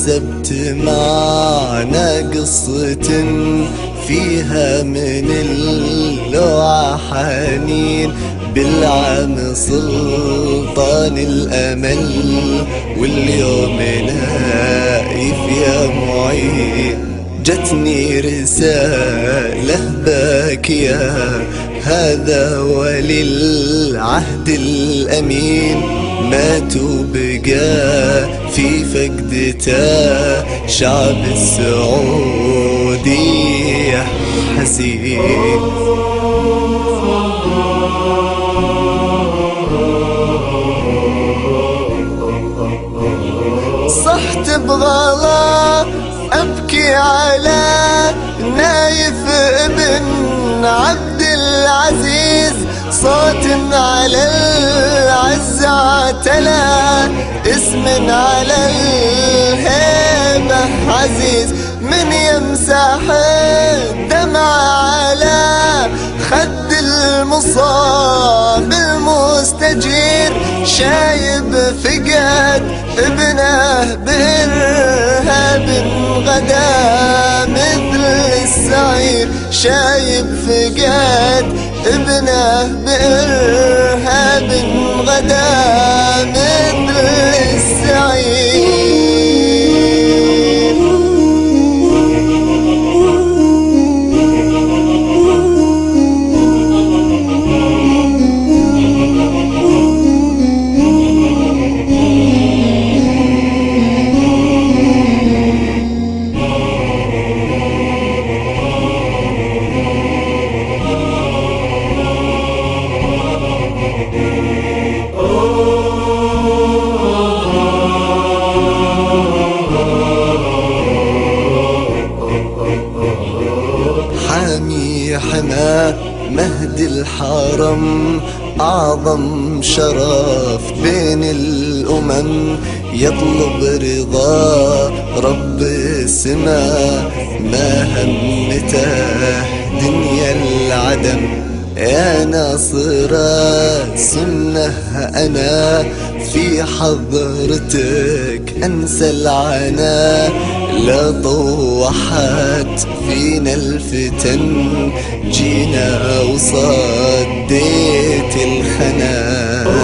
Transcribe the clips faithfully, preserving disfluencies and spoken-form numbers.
جذبت معنا قصة فيها من اللوعة حنين، بالعام سلطان الأمل واليوم نايف يا معين. جتني رسالة باكية هذا ولي العهد الأمين، مات وبقى في فقدته شعب السعودية حزين. صحت بغلا أبكي على نايف ابن عبد العزيز، صوت على العز عتلى، اسم على الهيبة عزيز، من يمسح الدمع على خد المصاب المستجير، شايب فقد ابنه بإرهاب غدا مثل السعير، شايب فقد ابنه بإرهاب غدا مثل السعير. حامي حما مهد الحرم، أعظم شرف بين الأمم، يطلب رضا رب السماء، ما همته دنيا العدم. يا ناصر السنة أنا في حضرتك أنسى العنا، لا طوحت فينا الفتن، جينا وصديت الخنا.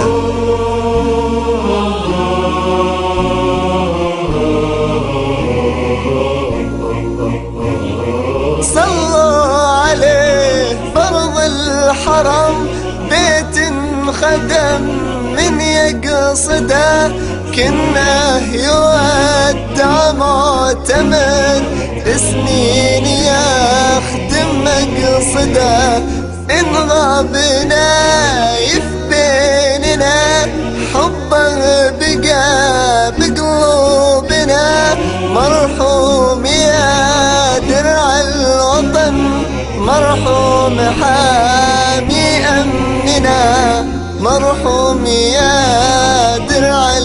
صلوا عليه فرض الحرم، بيت خدم من يقصده، كنا يودع معتمد سنين يخدم مقصده. إن غابنا يفبيننا حبه بقى بقلوبنا، مرحوم يا درع الوطن، مرحوم حامي أمننا، مرحوم يا درع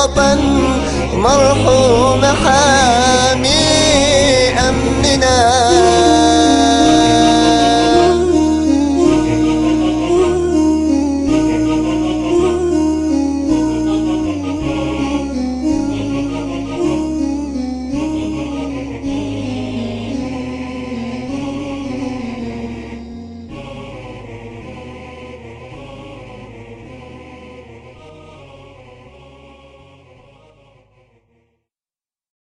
الوطن، مرحوم حامي أمننا.